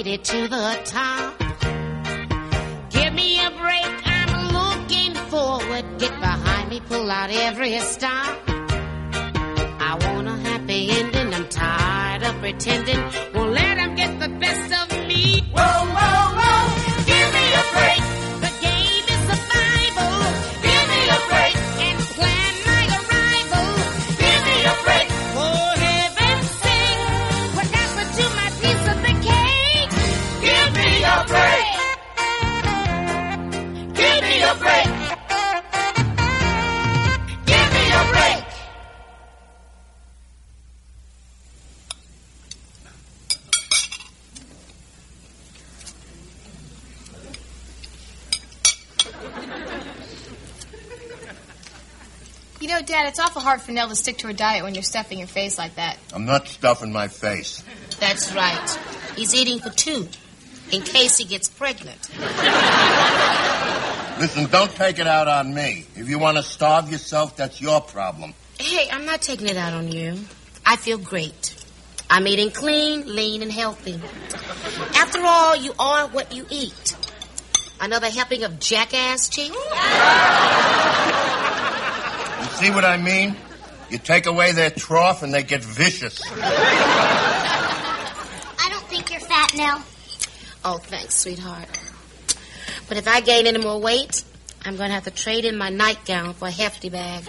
it to the top. Give me a break, I'm looking forward. Get behind me, pull out every stop. I want a happy ending, I'm tired of pretending. Won't let them get the best of me. Whoa, whoa, whoa, give me a break. The game is survival. Give me a break and plan my arrival. Give me a break. For heaven's sake, what happened to my piece of the cake? Give me a break. Give me a break. Give me a break. You know, Dad, it's awful hard for Nell to stick to her diet when you're stuffing your face like that. I'm not stuffing my face. That's right. He's eating for two, in case he gets pregnant. Listen, don't take it out on me. If you want to starve yourself, that's your problem. Hey, I'm not taking it out on you. I feel great. I'm eating clean, lean, and healthy. After all, you are what you eat. Another helping of jackass, Chief? You see what I mean? You take away their trough and they get vicious. I don't think you're fat, Nell. Oh, thanks, sweetheart. But if I gain any more weight, I'm going to have to trade in my nightgown for a hefty bag.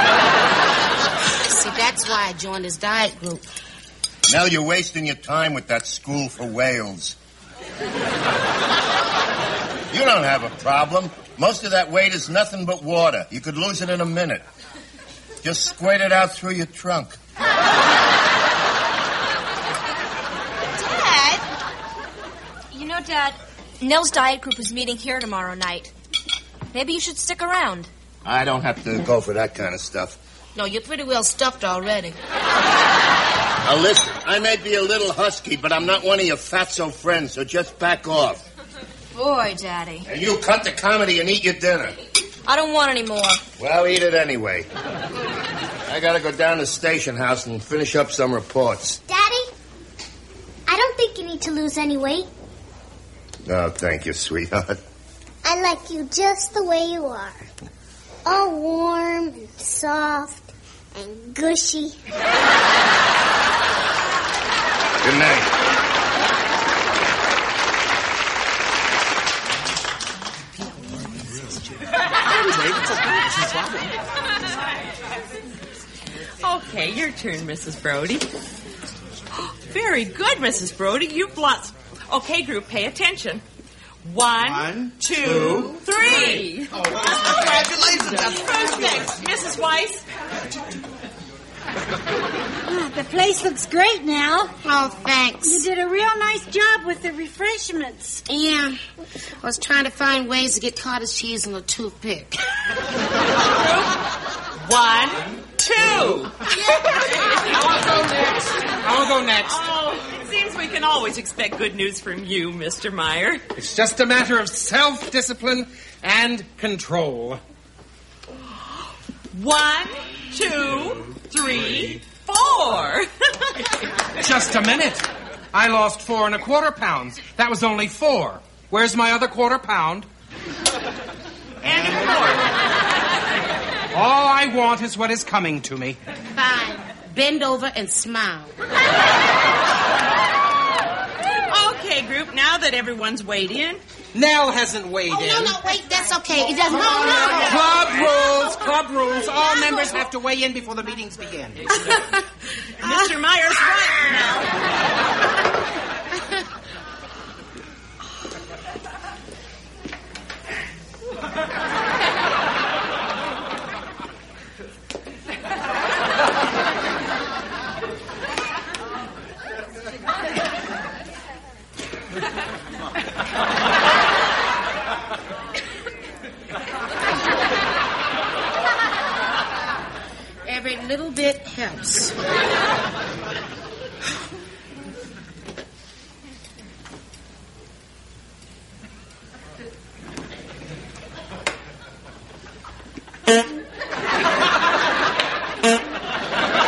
See, that's why I joined this diet group. Nell, you're wasting your time with that school for whales. You don't have a problem. Most of that weight is nothing but water. You could lose it in a minute. Just squirt it out through your trunk. Dad! You know, Dad, Nell's diet group is meeting here tomorrow night. Maybe you should stick around. I don't have to go for that kind of stuff. No, you're pretty well stuffed already. Now listen, I may be a little husky, but I'm not one of your fatso friends, so just back off. Boy, Daddy. And you cut the comedy and eat your dinner. I don't want any more. Well, eat it anyway. I gotta go down to the station house and finish up some reports. Daddy, I don't think you need to lose any weight. Oh, thank you, sweetheart. I like you just the way you are. All warm and soft and gushy. Good night. Okay, your turn, Mrs. Brody. Very good, Mrs. Brody. You've lots. Okay, group, pay attention. One, two, three. Oh, congratulations. Who's next? Mrs. Weiss? The place looks great now. Oh, thanks. You did a real nice job with the refreshments. Yeah. I was trying to find ways to get cottage cheese on a toothpick. One, two. I'll go next. Oh, it seems we can always expect good news from you, Mr. Meyer. It's just a matter of self-discipline and control. One, two, three, four. Just a minute. I lost 4 1/4 pounds. That was only 4. Where's my other 1/4 pound? And a quarter. All I want is what is coming to me. Fine. Bend over and smile. Okay, group, now that everyone's weighed in. Nell hasn't weighed in. No, wait, that's okay. It doesn't. No. Club rules. All members have to weigh in before the meetings begin. Mr. Meyer's right now. Every little bit helps.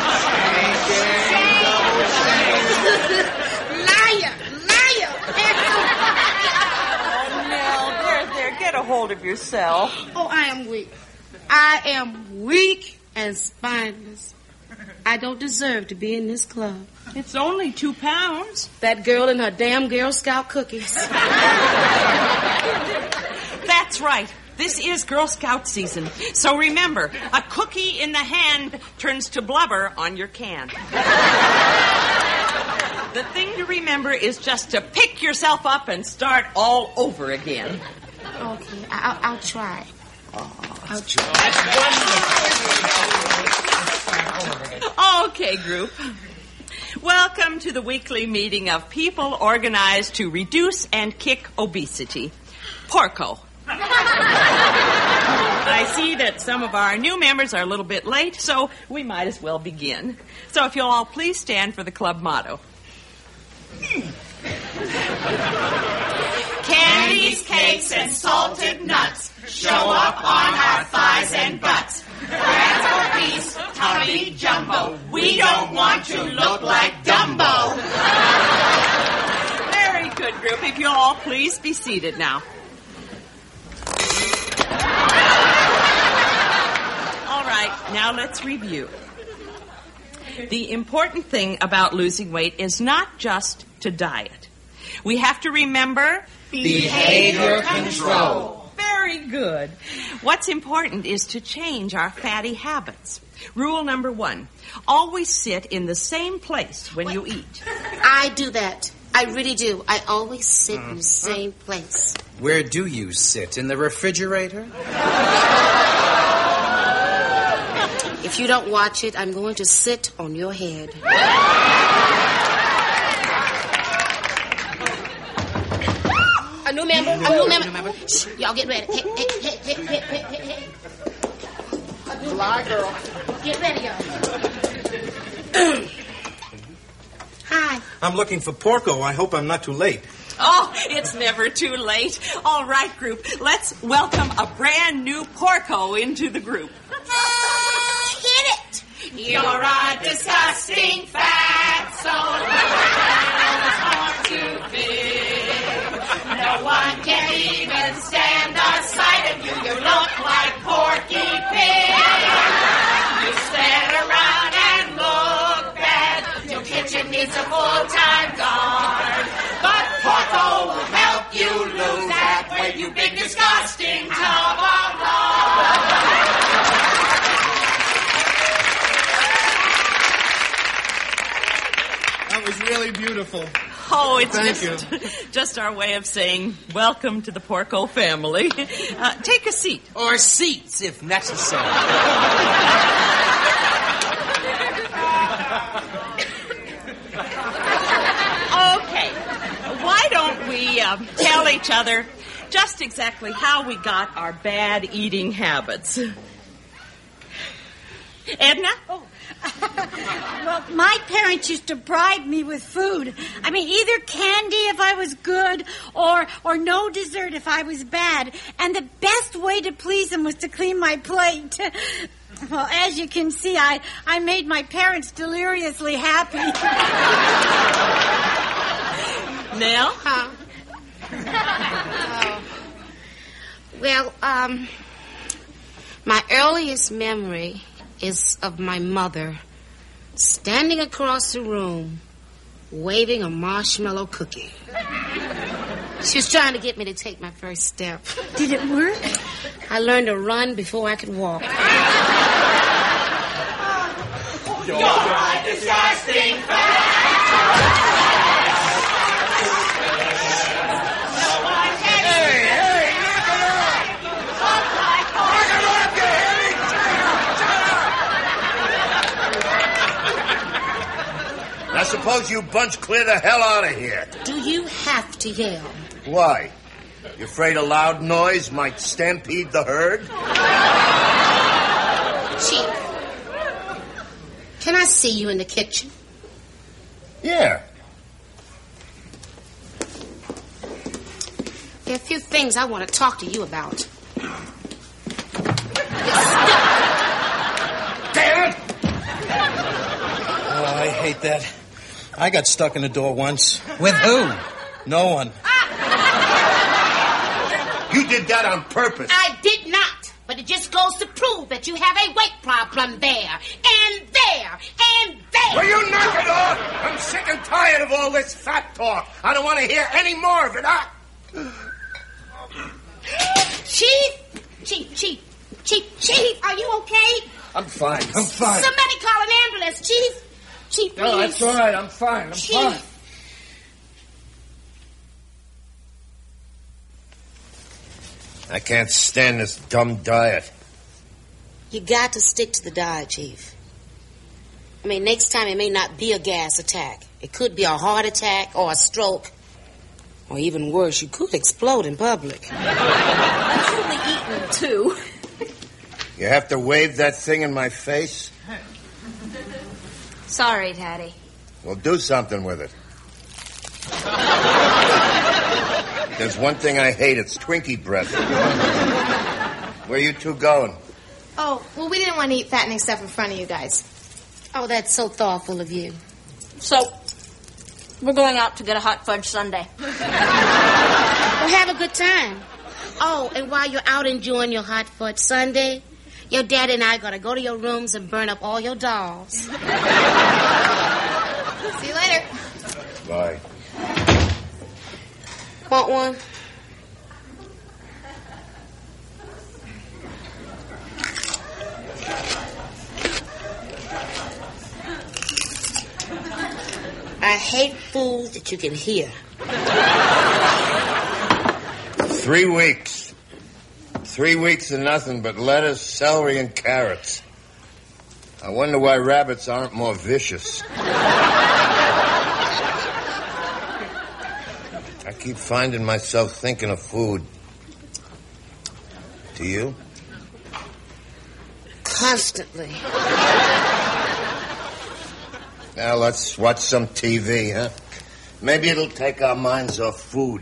Liar! hold of yourself. Oh, I am weak. I am weak and spineless. I don't deserve to be in this club. It's only 2 pounds. That girl and her damn Girl Scout cookies. That's right. This is Girl Scout season. So remember, a cookie in the hand turns to blubber on your can. The thing to remember is just to pick yourself up and start all over again. Okay, I'll try. I'll try. Okay, group. Welcome to the weekly meeting of people organized to reduce and kick obesity. Porco. I see that some of our new members are a little bit late, so we might as well begin. So if you'll all please stand for the club motto. Candies, cakes, and salted nuts show up on our thighs and butts. Brands obese, tummy jumbo. We don't want to look like Dumbo. Very good, group. If you'll all please be seated now. All right, now let's review. The important thing about losing weight is not just to diet. We have to remember behavior control. Very good. What's important is to change our fatty habits. Rule number 1, always sit in the same place when you eat. I do that. I really do. I always sit in the same place. Where do you sit? In the refrigerator? If you don't watch it, I'm going to sit on your head. A new member. Shh, y'all get ready. Hey. Fly, girl. Get ready, y'all. Hi. I'm looking for Porco. I hope I'm not too late. Oh, it's never too late. All right, group, let's welcome a brand new Porco into the group. Hit it. You're a disgusting fat soul. Too big. No one can even stand the sight of you. You look like Porky Pig. You stand around and look bad. Your kitchen needs a full-time guard. But Porco will help you lose that weight, you big disgusting tub of lard. That was really beautiful. Oh, it's Thank you. Just our way of saying welcome to the Porco family. Take a seat. Or seats, if necessary. Okay. Why don't we tell each other just exactly how we got our bad eating habits? Edna? Oh. Well, my parents used to bribe me with food. I mean, either candy if I was good or no dessert if I was bad. And the best way to please them was to clean my plate. Well, as you can see, I made my parents deliriously happy. Nell? Well, my earliest memory is of my mother standing across the room waving a marshmallow cookie. She was trying to get me to take my first step. Did it work? I learned to run before I could walk. You're a disgusting fat. I suppose you bunch clear the hell out of here. Do you have to yell? Why? You afraid a loud noise might stampede the herd? Chief, can I see you in the kitchen? Yeah. There are a few things I want to talk to you about. Damn it! Oh, I hate that. I got stuck in the door once. With who? No one. You did that on purpose. I did not. But it just goes to prove that you have a weight problem there, and there, and there. Will you knock it off? I'm sick and tired of all this fat talk. I don't want to hear any more of it. Chief, are you okay? I'm fine. Somebody call an ambulance, Chief. Chief, please. No, that's all right. I'm fine. Fine. I can't stand this dumb diet. You got to stick to the diet, Chief. I mean, next time it may not be a gas attack. It could be a heart attack or a stroke. Or even worse, you could explode in public. I'm only eating 2. You have to wave that thing in my face? Sorry, Daddy. Well, do something with it. There's one thing I hate. It's Twinkie breath. Where you two going? Oh, well, we didn't want to eat fattening stuff in front of you guys. Oh, that's so thoughtful of you. So, we're going out to get a hot fudge sundae. Well, have a good time. Oh, and while you're out enjoying your hot fudge sundae, your dad and I are going to go to your rooms and burn up all your dolls. See you later. Bye. Want one? I hate food that you can hear. 3 weeks. 3 weeks of nothing but lettuce, celery, and carrots. I wonder why rabbits aren't more vicious. I keep finding myself thinking of food. Do you? Constantly. Now let's watch some TV, huh? Maybe it'll take our minds off food.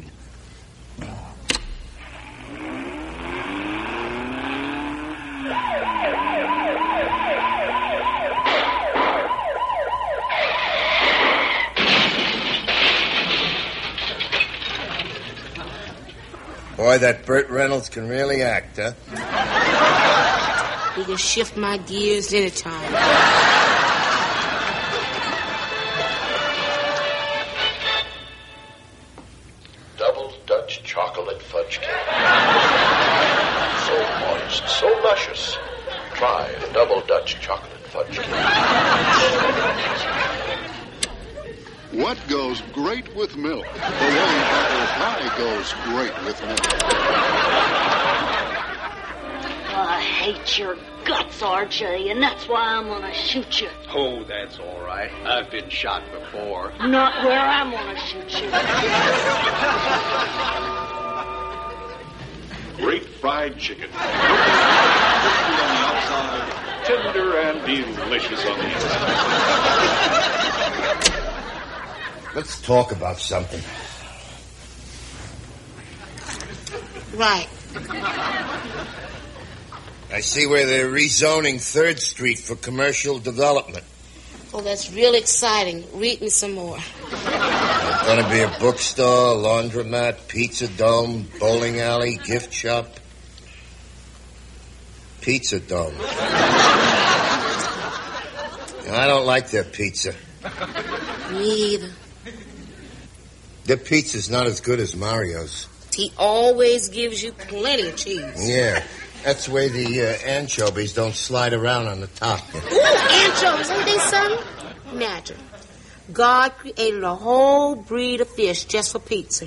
Boy, that Burt Reynolds can really act, huh? He can shift my gears anytime. Double Dutch chocolate fudge cake. So moist, so luscious. Try the Double Dutch chocolate fudge cake. What goes great with milk? The way apple pie goes great with milk. I hate your guts, RJ, and that's why I'm gonna shoot you. Oh, that's all right. I've been shot before. Not where I'm gonna shoot you. Great fried chicken. Crispy on the outside, tender and delicious on the inside. Let's talk about something. Right. I see where they're rezoning 3rd Street for commercial development. Oh, that's real exciting. Read me some more. There's going to be a bookstore, laundromat, pizza dome, bowling alley, gift shop. Pizza dome. I don't like their pizza. Me either. Their pizza's not as good as Mario's. He always gives you plenty of cheese. Yeah, that's the way the anchovies don't slide around on the top. Ooh, anchovies, ain't they something? Natural. God created a whole breed of fish just for pizza.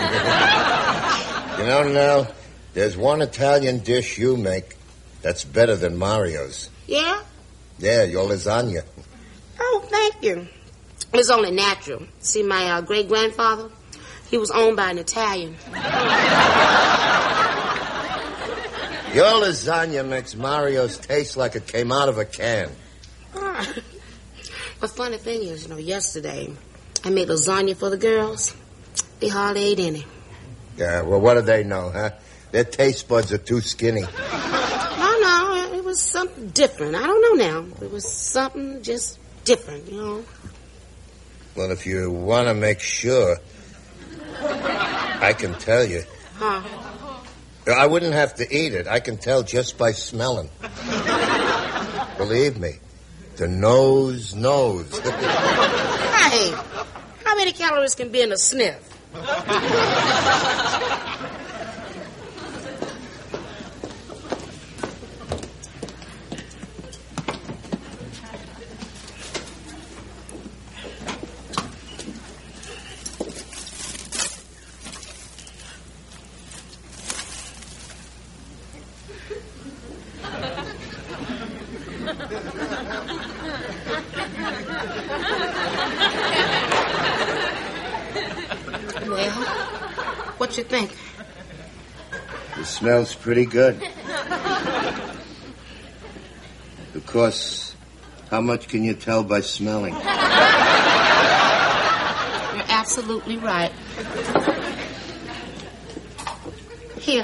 You know, Nell, there's one Italian dish you make that's better than Mario's. Yeah? Yeah, your lasagna. Oh, thank you. It's only natural. See, my great-grandfather, he was owned by an Italian. Your lasagna makes Mario's taste like it came out of a can. The funny thing is, yesterday I made lasagna for the girls. They hardly ate any. Yeah, well, what do they know, huh? Their taste buds are too skinny. No, it was something different. I don't know now. It was something just different, Well, if you want to make sure, I can tell you. Huh? I wouldn't have to eat it. I can tell just by smelling. Believe me, the nose knows. Hey, how many calories can be in a sniff? Well, what you think? It smells pretty good. Of course, how much can you tell by smelling? You're absolutely right. Here.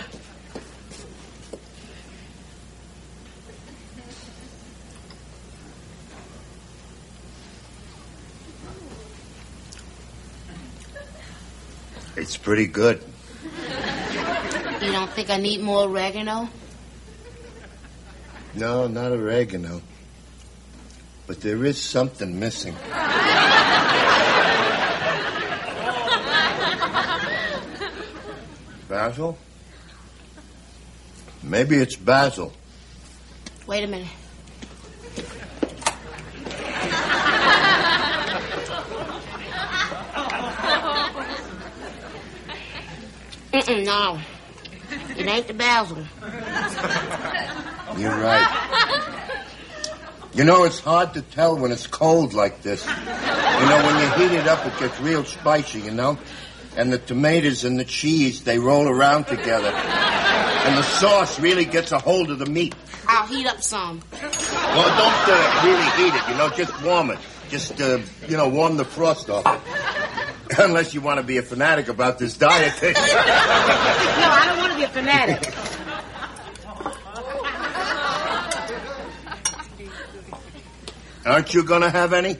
It's pretty good. You don't think I need more oregano? No, not oregano. But there is something missing. Basil? Maybe it's basil. Wait a minute. No. It ain't the basil. You're right. You know, it's hard to tell when it's cold like this. You know, when you heat it up, it gets real spicy, you know? And the tomatoes and the cheese, they roll around together. And the sauce really gets a hold of the meat. I'll heat up some. Well, don't really heat it, you know, just warm it. Just, warm the frost off it. Unless you want to be a fanatic about this diet thing. No, I don't want to be a fanatic. Aren't you going to have any?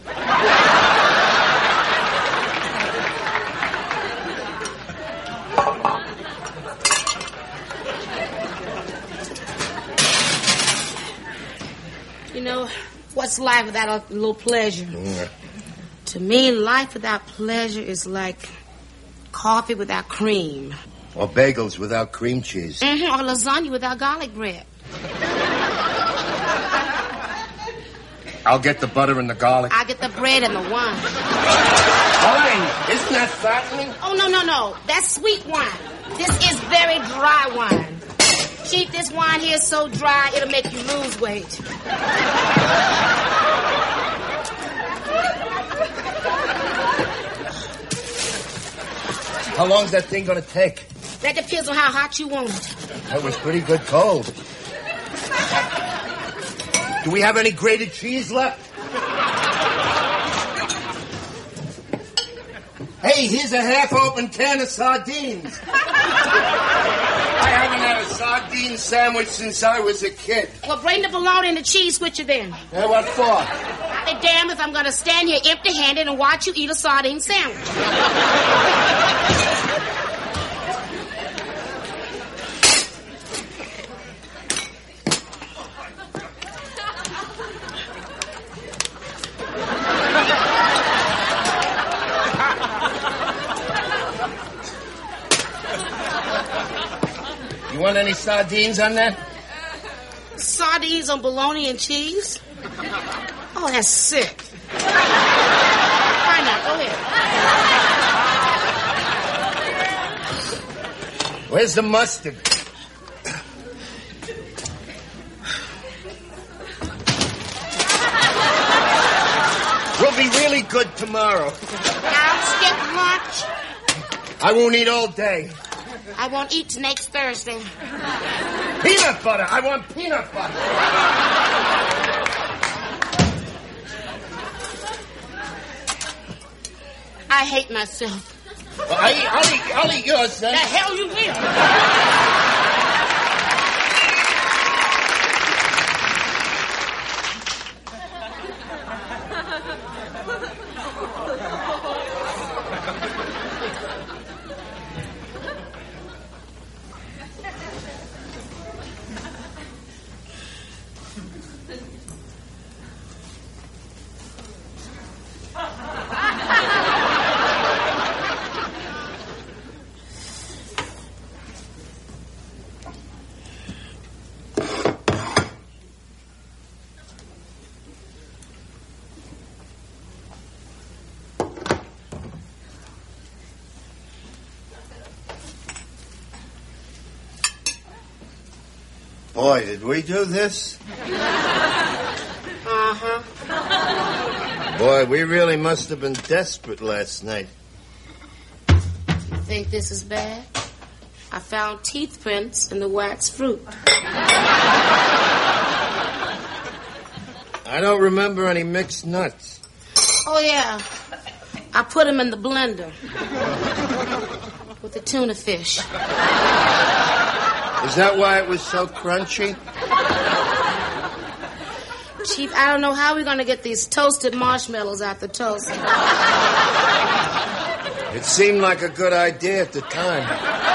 You know, what's life without a little pleasure? Yeah. To me, life without pleasure is like coffee without cream. Or bagels without cream cheese. Or lasagna without garlic bread. I'll get the butter and the garlic. I'll get the bread and the wine. Wine? Isn't that fattening? Oh, no. That's sweet wine. This is very dry wine. Chief, this wine here is so dry, it'll make you lose weight. How long's that thing going to take? That depends on how hot you want it. That was pretty good cold. Do we have any grated cheese left? Hey, here's a half-open can of sardines. I haven't had a sardine sandwich since I was a kid. Well, bring the bologna and the cheese with you then. What for? I'll be damned if I'm going to stand here empty-handed and watch you eat a sardine sandwich. You want any sardines on that? Sardines on bologna and cheese? Oh, that's sick. Fine now, go ahead. Where's the mustard? We'll be really good tomorrow. I'll skip lunch. I won't eat all day. I won't eat till next Thursday. Peanut butter. I want peanut butter. I hate myself. Well, I'll eat yours, then. The hell you will. Boy, did we do this? Uh-huh. Boy, we really must have been desperate last night. You think this is bad? I found teeth prints in the wax fruit. I don't remember any mixed nuts. Oh, yeah. I put them in the blender with the tuna fish. Is that why it was so crunchy? Chief, I don't know how we're going to get these toasted marshmallows out the toaster. It seemed like a good idea at the time.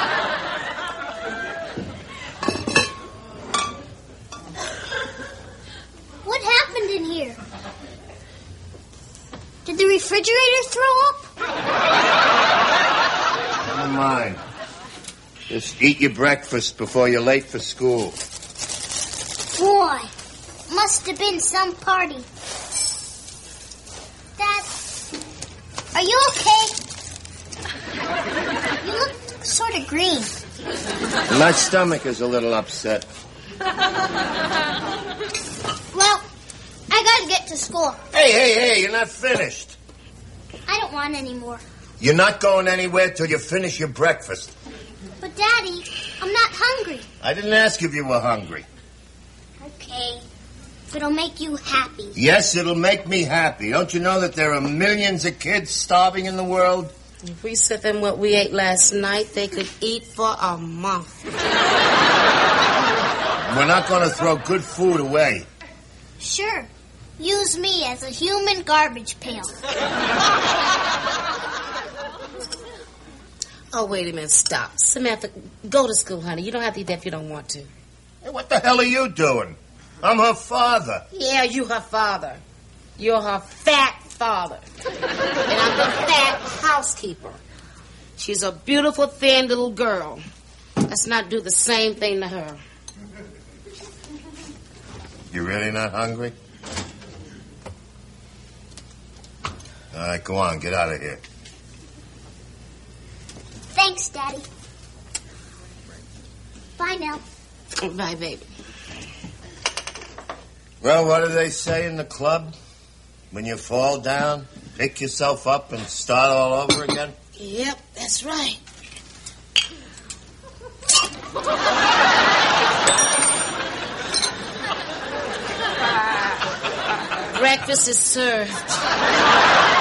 What happened in here? Did the refrigerator throw up? Never mind. Just eat your breakfast before you're late for school. Boy, must have been some party. Dad, are you okay? You look sort of green. My stomach is a little upset. Well, I gotta get to school. Hey, you're not finished. I don't want any more. You're not going anywhere till you finish your breakfast. But, Daddy, I'm not hungry. I didn't ask if you were hungry. Okay, if it'll make you happy. Yes, it'll make me happy. Don't you know that there are millions of kids starving in the world? If we set them what we ate last night, they could eat for a month. We're not going to throw good food away. Sure. Use me as a human garbage pail. Oh, wait a minute. Stop. Samantha, go to school, honey. You don't have to eat that if you don't want to. Hey, what the hell are you doing? I'm her father. Yeah, you her father. You're her fat father. And I'm the fat housekeeper. She's a beautiful, thin little girl. Let's not do the same thing to her. You really not hungry? All right, go on. Get out of here. Thanks, Daddy. Bye now. Bye, baby. Well, what do they say in the club? When you fall down, pick yourself up and start all over again? Yep, that's right. Breakfast is served.